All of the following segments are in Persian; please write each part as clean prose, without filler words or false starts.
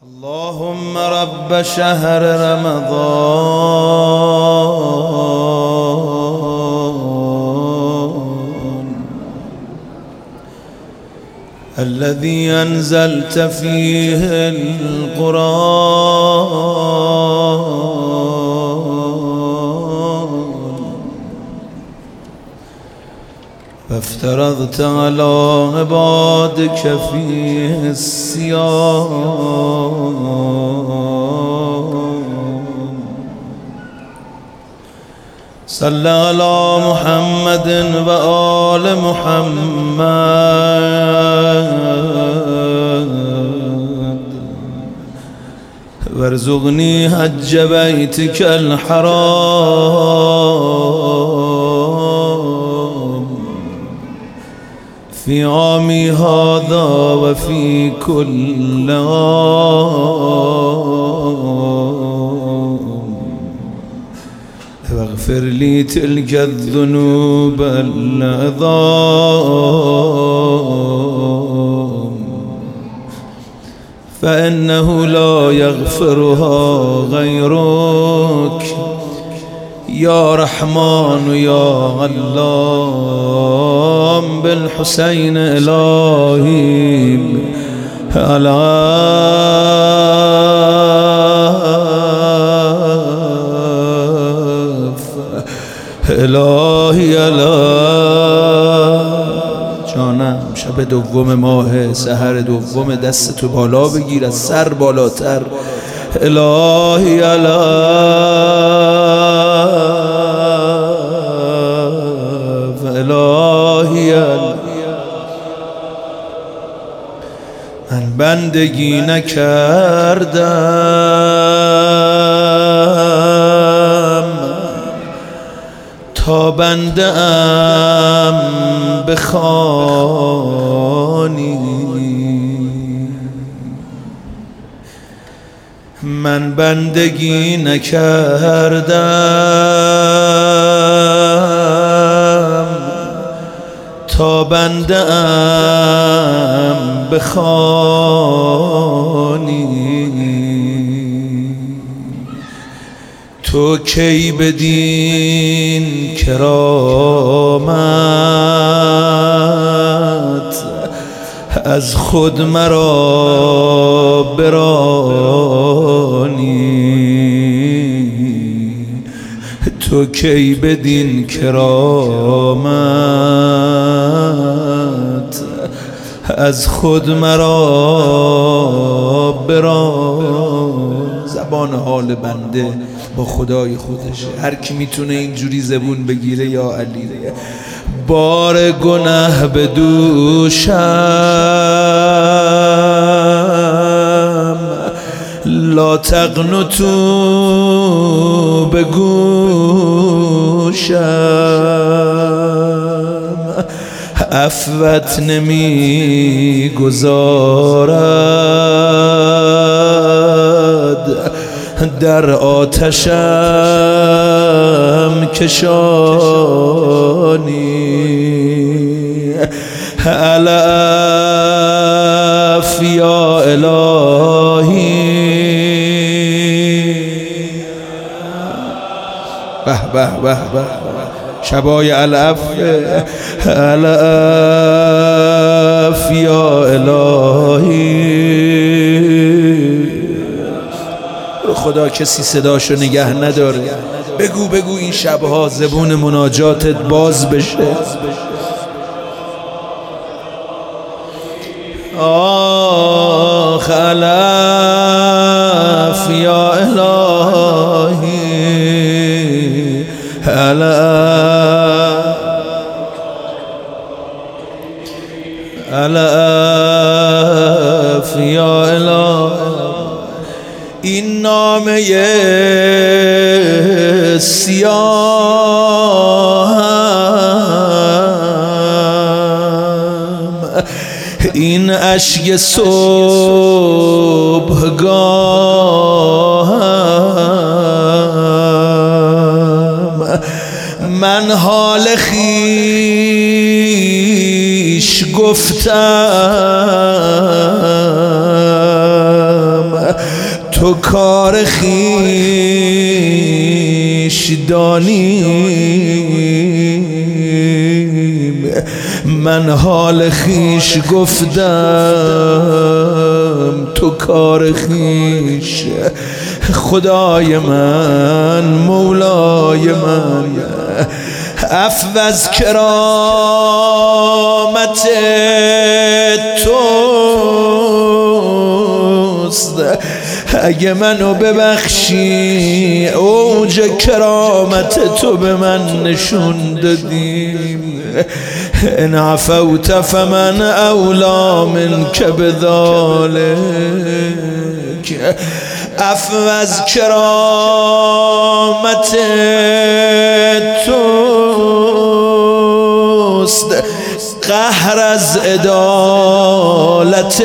اللهم رب شهر رمضان الذي أنزلت فيه القرآن فافترضت على عبادك فيه الصيام صل على محمد وآل محمد وارزقني حج بيتك الحرام في عامي هذا وفي كل عام واغفر لي تلك الذنوب العظام فإنه لا يغفرها غيرك يا رحمن يا علام بالحسين إلهي الهی جانم شب دوم ماه سحر دوم دست تو بالا بگیر از سر بالاتر الهی الهی من بندگی نکردم تا بنده ام بخوانی من بندگی نکردم تا بنده ام بخوانی تو کی بدین کرامت از خود مرا برانی تو کی بدین کرامت از خود مرا برانی زبان حال بنده با خدای خودشه هر کی میتونه اینجوری زبون بگیره یا علی بار گناه به دوشم لا تقنطوا به گوشم عفوت نمی گذارد در آتشم کشانی الف یا الهی به به به به شبای الف الف یا الهی خدا کسی صداشو نگه نداره بگو بگو این شبها زبون مناجاتت باز بشه آخ الف یا الهی الف یا الهی این نامه سیاهم این اشک صبحگاهم من حال خویش گفتم تو کار خویش دانیم، من حال خویش گفتم تو کار خویش. خدای من مولای من عفو از کرامت توست، اگه منو ببخشی اوج کرامت تو به من نشون دادیم. ان عفوت فمن اولا منک بذالک، عفو از کرامت توست، قهر از عدالت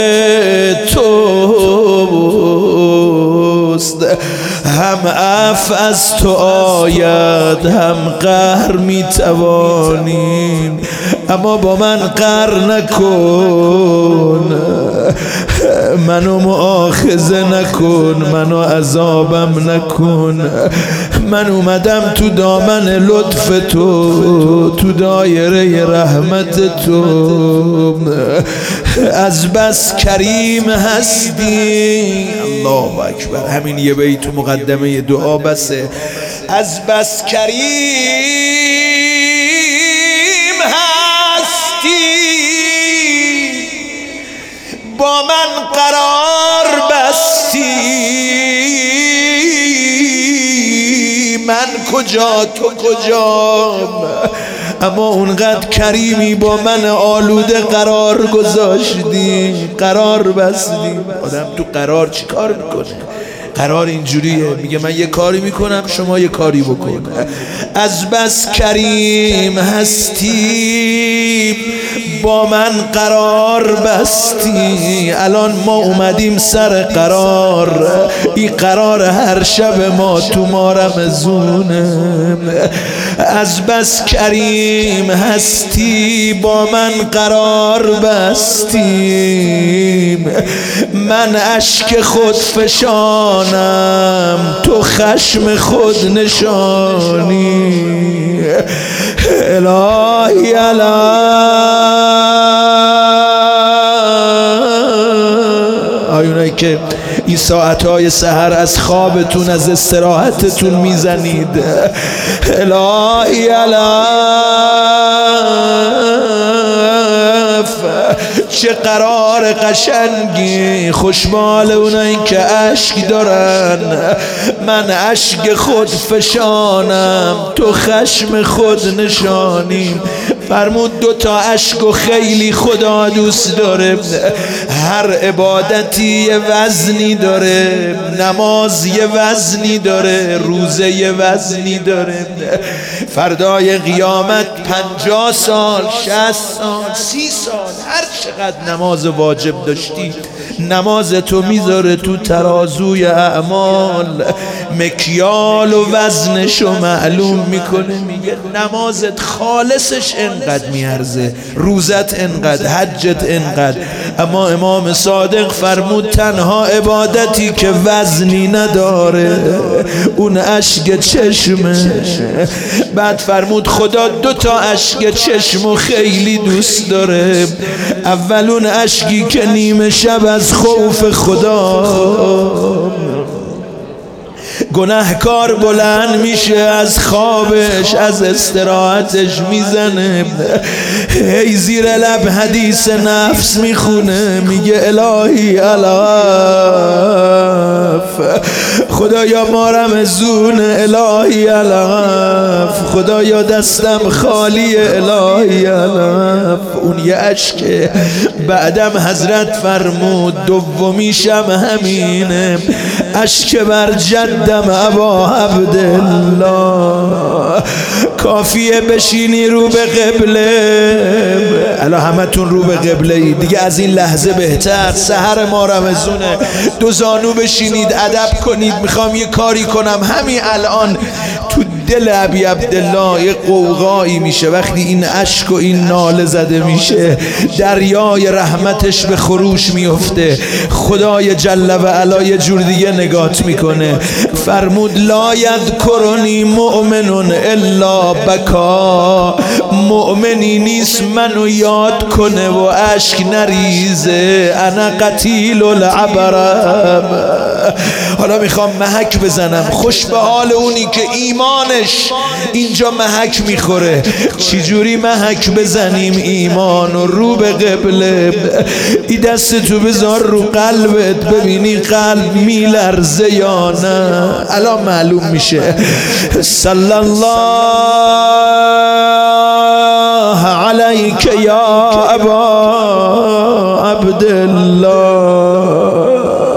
توست. هم عفو از تو آید هم قهر میتوانیم، اما با من قهر نکن، منو مؤاخذه نکن، منو عذابم نکن. من اومدم تو دامن لطف تو، تو دایره رحمت تو. از بس کریم هستی. الله اکبر. همین یه بیت تو مقدمه دعا بسه. از بس کریم هستی با من قرار بستی، من کجا تو کجام، اما اونقدر کریمی با من آلوده قرار گذاشتی، قرار بستی. آدم تو قرار چی کار میکنه؟ قرار اینجوریه، میگه من یه کاری میکنم شما یه کاری بکن. از بس کریم هستی با من قرار بستی. الان ما اومدیم سر قرار، این قرار هر شب ما تو ما رمضونه. از بس کریم هستی با من قرار بستی، من اشک خود فشانم تو خشم خود نشانی. الهی آیونایی که این ساعتهای سحر از خوابتون از استراحتتون میزنید، الهی چه قرار قشنگی، خوشمال اونایی که اشک دارن، من اشک خود فشانم تو خشم خود نشانیم. فرمود دوتا اشک و خیلی خدا دوست داره. هر عبادتی یه وزنی داره، نماز یه وزنی داره، روزه یه وزنی داره. فردای قیامت 50 سال 60 سال 30 سال هر چقدر نماز واجب داشتی، نماز تو میذاره تو ترازوی اعمال، مکیال و وزنشو معلوم میکنه. میگه نمازت خالصش انقدر میارزه، روزت انقدر، حجت انقدر. اما امام صادق فرمود تنها عبادتی که وزنی نداره اون اشک چشمه. بعد فرمود خدا 2 تا اشک چشمو خیلی دوست داره. اولون اشکی که نیمه شب از خوف خدا گناهکار بلند میشه، از خوابش از استراحتش میزنه، هی زیر لب حدیث نفس میخونه، میگه الهی الاف، خدایا ما رمضون، الهی الاف، خدایا دستم خالی، الهی الاف. اون یه اشکه. بعدم حضرت فرمود دومیشم همینه، اشک بر جدم ابا عبدالله. کافیه بشینی رو به قبله. الان همتون رو به قبله ای دیگه، از این لحظه بهتر. سحر ما رمضونه، 2 زانو بشینید ادب کنید. میخوام یه کاری کنم همین الان تو دل ابی عبدالله یه قوقایی میشه وقتی این اشک و این ناله زده میشه، دریای رحمتش به خروش میفته. خدای جل و علا یه جور دیگه نگات میکنه. فرمود لا یذکرنی مؤمن الا بکا، مؤمنی نیست منو یاد کنه و اشک نریزه. انا قتیل العبرم. حالا میخوام محک بزنم، خوش به حال اونی که ایمانش اینجا محک میخوره. چجوری محک بزنیم ایمان رو به قبله؟ ای دست تو بذار رو قلبت ببینی قلب میلرزه یا نه. الان معلوم میشه. صلی الله علیک یا ابا عبدالله،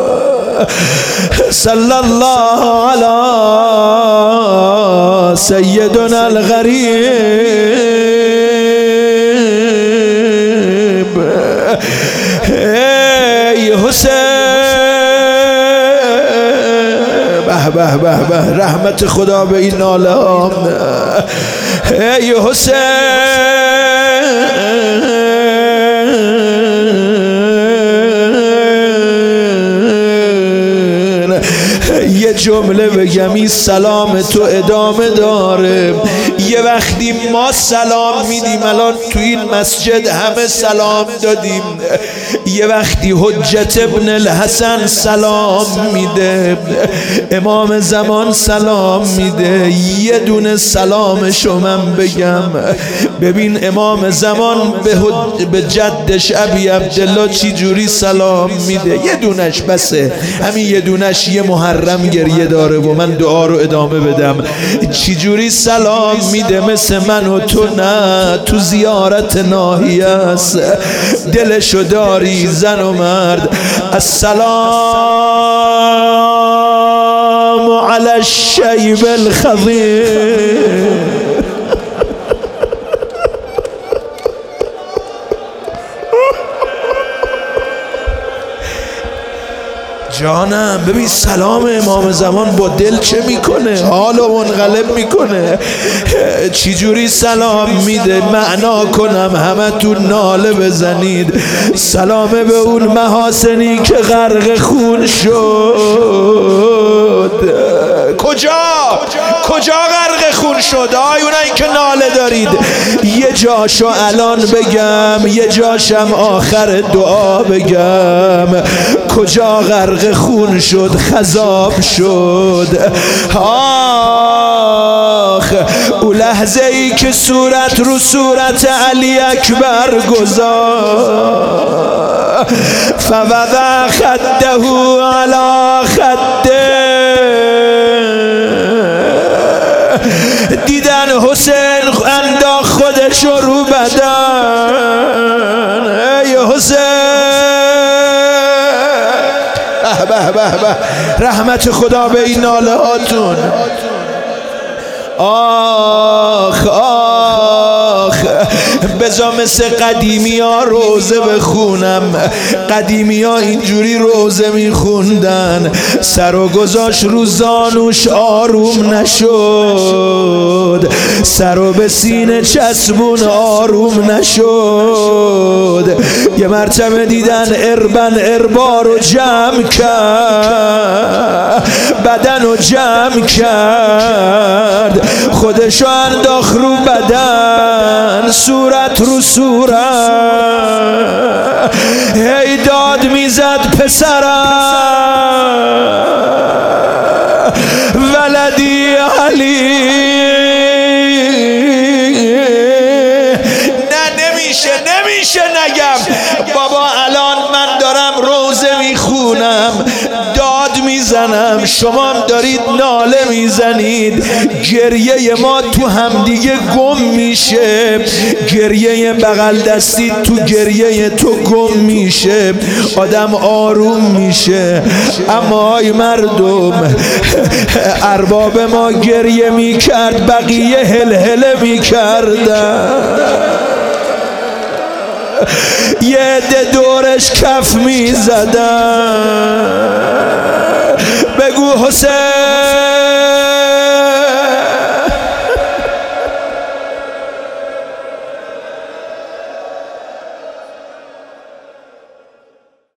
صلی الله علی سیدنا الغریب. ای حسین، به به به، رحمت خدا به این ناله ها. ای حسین، یه جمله بگم، این سلام تو ادامه داره. یه وقتی ما سلام میدیم، الان تو این مسجد همه سلام دادیم، یه وقتی حجت ابن الحسن سلام میده، امام زمان سلام میده، یه دونه سلامشو من بگم. ببین امام زمان به جدش ابی عبدالله چی جوری سلام میده، یه دونش بسه، همین یه دونش یه محرم گریه داره و من دعا رو ادامه بدم. چی جوری سلام میده؟ مثل من و تو نه، تو زیارت ناحیه است، دلشو داری زن و مرد. السلام علی الشیب الخضیر. جانم ببین سلام امام زمان با دل چه میکنه، حالو منقلب میکنه. چی جوری سلام میده؟ معنا کنم همه تو ناله بزنید. سلام به اون محاسنی که غرق خون شد. کجا غرق خون شد؟ آیونایی که ناله دارید، یه جاشو الان بگم، یه جاشم آخر دعا بگم. کجا غرق خون شد؟ خضاب شد. آخ او لحظه ای که صورت رو صورت علی اکبر گذار، فوضع خده علی خده، دیدن حسین انداخت خودش رو بدن. ای حسین، به به به، رحمت خدا به این ناله هاتون. آخ آخ، بذار مثل قدیمی ها روزه بخونم. قدیمی ها اینجوری روزه میخوندن، سر و گذاشت رو زانوش آروم نشد، سر و به سینه چسبون آروم نشد. یه مرتبه دیدن اربا رو جمع کرد، بدن رو جمع کرد، خودشو انداخت رو بدن، صورت رو صورت، هی داد میزد پسرم ولدی علی. نمیشه نگم بابا، الان من دارم روزه میخونم، داد میزنم، شما هم دارید ناله میزنید، گریه ما تو همدیگه گم میشه، گریه بغل دستی تو گریه تو گم میشه، آدم آروم میشه. اما ای مردم، ارباب ما گریه میکرد، بقیه هلهله میکردن، یه عده دورش کف میزدن. بگو حسین